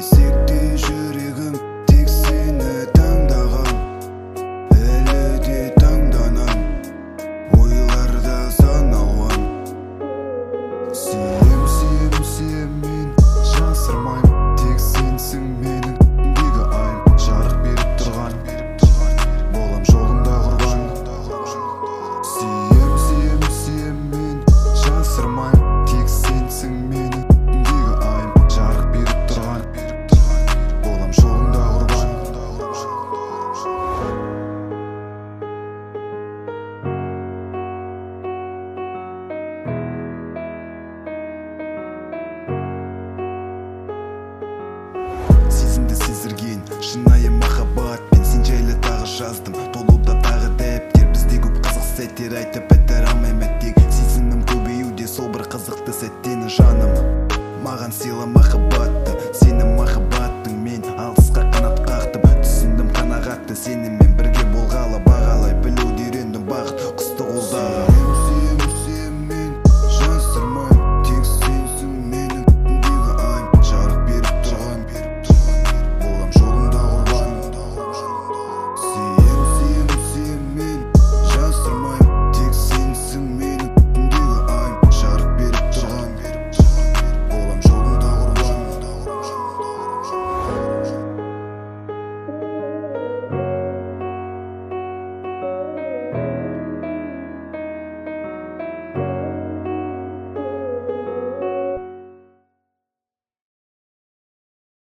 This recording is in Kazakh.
десек те жүрегім тек сені таңдаған. Әлі де таңданам, ойларда сан алуан. Сүйем, сүйем, сүйем мен, жасырмайым, тек сенсің менің күндегі айым. Жарық беріп тұрған, болам жолыңда құрбан. Сүйем, сүйем, сүйем мен, жасырмайым, тек сенсің менің күндегі айым. Жарық беріп тұрған, болам жолыңда құрбан. Сезімді сездірген шынайы махаббатпен сен жайлы тағы жаздым. Толуда тағы дәптер, бізде көп қызық сәттер, айтып бітіре алмаймын тек. Сезімім көбеюде сол бір қызықты сәттен жаным. Маған сыйла махаббатты, сені